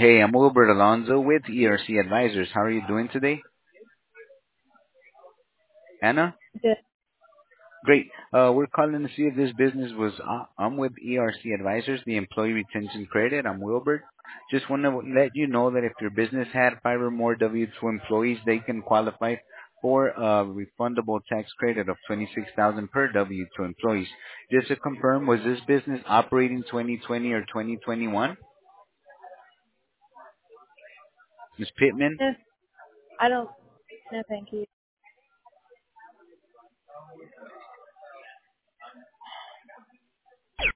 Hey, I'm Wilbert Alonzo with ERC Advisors. How are you doing today? Anna? Good. Great. We're calling to see if this business was. I'm with ERC Advisors, the Employee Retention Credit. I'm Wilbert. Just want to let you know that if your business had five or more W-2 employees, they can qualify for a refundable tax credit of 26,000 per W-2 employees. Just to confirm, was this business operating 2020 or 2021? Ms. Pittman? No, I don't. No, thank you.